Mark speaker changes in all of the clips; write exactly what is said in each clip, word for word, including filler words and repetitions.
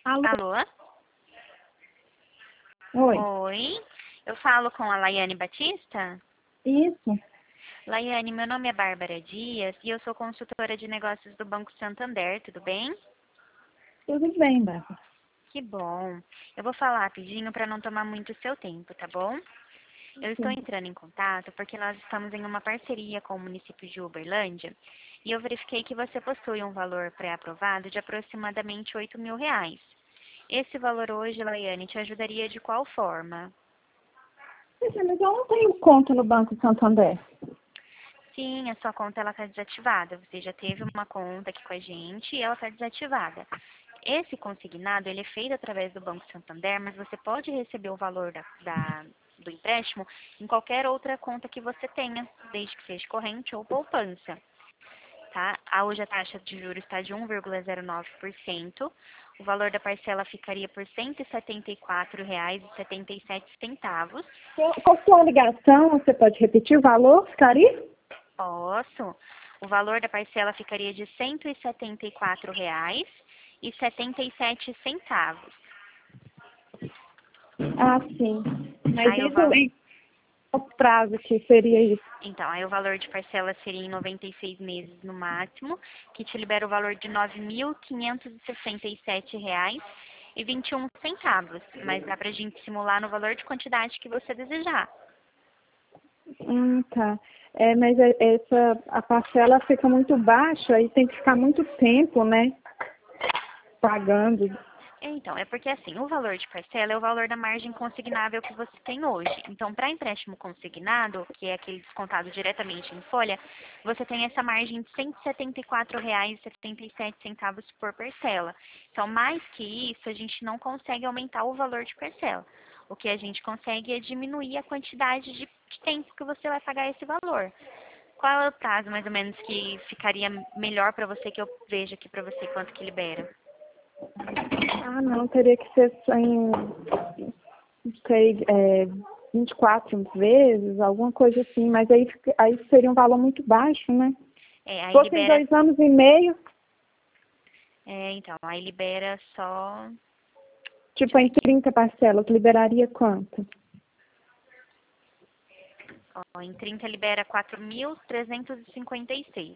Speaker 1: Alô?
Speaker 2: Alô?
Speaker 1: Oi.
Speaker 2: Oi, eu falo com a Laiane Batista?
Speaker 1: Isso.
Speaker 2: Laiane, meu nome é Bárbara Dias e eu sou consultora de negócios do Banco Santander, tudo bem?
Speaker 1: Tudo bem, Bárbara.
Speaker 2: Que bom. Eu vou falar rapidinho para não tomar muito seu tempo, tá bom? Eu estou
Speaker 1: Sim.
Speaker 2: entrando em contato porque nós estamos em uma parceria com o município de Uberlândia e eu verifiquei que você possui um valor pré-aprovado de aproximadamente oito mil reais. Esse valor hoje, Laiane, te ajudaria de qual forma?
Speaker 1: Mas eu não tenho conta no Banco Santander.
Speaker 2: Sim, a sua conta ela está desativada. Você já teve uma conta aqui com a gente e ela está desativada. Esse consignado ele é feito através do Banco Santander, mas você pode receber o valor da, da- do empréstimo em qualquer outra conta que você tenha, desde que seja corrente ou poupança. Tá? A- Hoje a taxa de juros está de um vírgula zero nove por cento. O valor da parcela ficaria por cento e setenta e quatro reais e setenta e sete centavos.
Speaker 1: Qual qual que é a ligação? Você pode repetir o valor, ficaria?
Speaker 2: Posso. O valor da parcela ficaria de cento e setenta e quatro reais e setenta e sete centavos.
Speaker 1: Ah, sim. Mas
Speaker 2: Aí o
Speaker 1: isso
Speaker 2: val...
Speaker 1: em qual prazo que seria isso?
Speaker 2: Então, aí o valor de parcela seria em noventa e seis meses no máximo, que te libera o valor de nove mil quinhentos e sessenta e sete reais e vinte e um centavos. Mas dá pra gente simular no valor de quantidade que você desejar.
Speaker 1: Hum, tá. É, mas é- essa, a parcela fica muito baixa e tem que ficar muito tempo, né? Pagando.
Speaker 2: Então, é porque assim, o valor de parcela é o valor da margem consignável que você tem hoje. Então, para empréstimo consignado, que é aquele descontado diretamente em folha, você tem essa margem de cento e setenta e quatro reais e setenta e sete centavos por parcela. Então, mais que isso, a gente não consegue aumentar o valor de parcela. O que a gente consegue é diminuir a quantidade de de tempo que você vai pagar esse valor. Qual é o prazo, mais ou menos, que ficaria melhor para você, que eu veja aqui para você quanto que libera?
Speaker 1: Ah, não, teria que ser só em, não sei, é, vinte e quatro vezes, alguma coisa assim, mas aí, fica- aí seria um valor muito baixo, né?
Speaker 2: É,
Speaker 1: Se
Speaker 2: aí
Speaker 1: fosse em
Speaker 2: libera
Speaker 1: dois anos e meio,
Speaker 2: É, então, aí libera só. Deixa
Speaker 1: tipo
Speaker 2: eu ver
Speaker 1: em
Speaker 2: aqui.
Speaker 1: trinta parcelas, liberaria quanto?
Speaker 2: Ó, em trinta libera quatro mil trezentos e cinquenta e seis.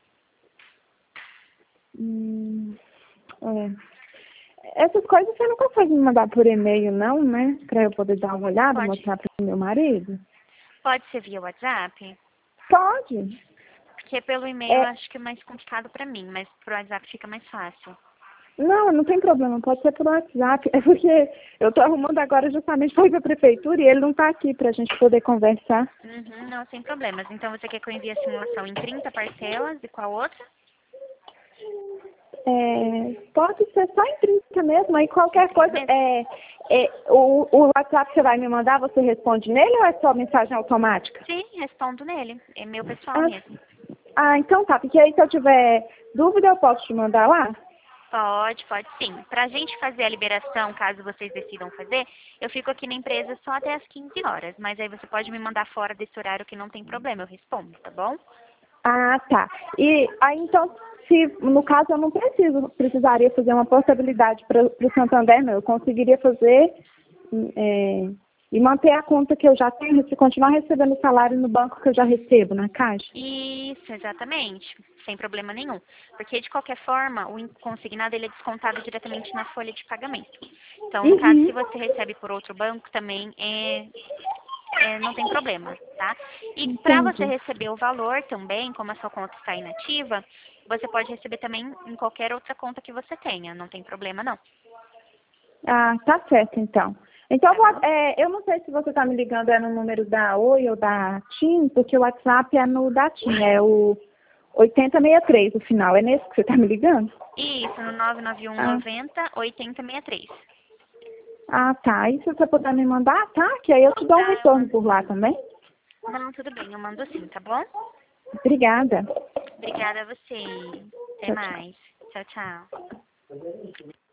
Speaker 1: Hum, é. Essas coisas você não consegue me mandar por e-mail, não, né? Para eu poder dar uma olhada,
Speaker 2: Pode,
Speaker 1: mostrar para o meu marido?
Speaker 2: pode ser via WhatsApp?
Speaker 1: Pode.
Speaker 2: Porque pelo e-mail eu
Speaker 1: É,
Speaker 2: acho que é mais complicado pra mim, mas pro WhatsApp fica mais fácil.
Speaker 1: não, não tem problema, pode ser por WhatsApp. É porque eu estou arrumando agora justamente para ir para a prefeitura e ele não está aqui para a gente poder conversar.
Speaker 2: Uhum, não, sem problemas. Então você quer que eu envie a simulação em trinta parcelas e qual outra?
Speaker 1: É, pode ser só em trinta mesmo, aí
Speaker 2: Em
Speaker 1: qualquer
Speaker 2: trinta
Speaker 1: coisa,
Speaker 2: mesmo?
Speaker 1: é, é, o, o WhatsApp que você vai me mandar, você responde nele ou é só mensagem automática?
Speaker 2: Sim, respondo nele. É meu pessoal
Speaker 1: Ah,
Speaker 2: mesmo.
Speaker 1: ah, então tá, porque aí se eu tiver dúvida eu posso te mandar lá?
Speaker 2: Pode, pode sim. Pra gente fazer a liberação, caso vocês decidam fazer, eu fico aqui na empresa só até as quinze horas. Mas aí você pode me mandar fora desse horário que não tem problema, eu respondo, tá bom?
Speaker 1: Ah, tá. E aí então, se no caso eu não preciso, precisaria fazer uma portabilidade para o Santander, não, eu conseguiria fazer é, e manter a conta que eu já tenho, se continuar recebendo o salário no banco que eu já recebo, na caixa?
Speaker 2: Isso, exatamente. Sem problema nenhum. Porque, de qualquer forma, o in- consignado ele é descontado diretamente na folha de pagamento. Então, no caso, se
Speaker 1: Uhum.
Speaker 2: você recebe por outro banco, também é, é, não tem problema, tá? E para você
Speaker 1: Entendi.
Speaker 2: receber o valor também, como a sua conta está inativa, você pode receber também em qualquer outra conta que você tenha. Não tem problema, não.
Speaker 1: Ah, tá certo, então. Então,
Speaker 2: Tá
Speaker 1: vou-
Speaker 2: bom?
Speaker 1: é, eu não sei se você está me ligando é no número da Oi ou da TIM, porque o WhatsApp é no da TIM, é o oitenta e sessenta e três, o final. É nesse que você está me ligando?
Speaker 2: Isso, no nove nove um
Speaker 1: Ah,
Speaker 2: noventa oitenta sessenta e três.
Speaker 1: ah, tá. E se você puder me mandar, tá? Que aí eu te dou um
Speaker 2: Tá, eu
Speaker 1: retorno
Speaker 2: mando
Speaker 1: por lá
Speaker 2: sim.
Speaker 1: também.
Speaker 2: Não, tudo bem, eu mando sim, tá bom?
Speaker 1: Obrigada.
Speaker 2: Obrigada a você. Até
Speaker 1: Tchau, tchau.
Speaker 2: mais. Tchau, tchau.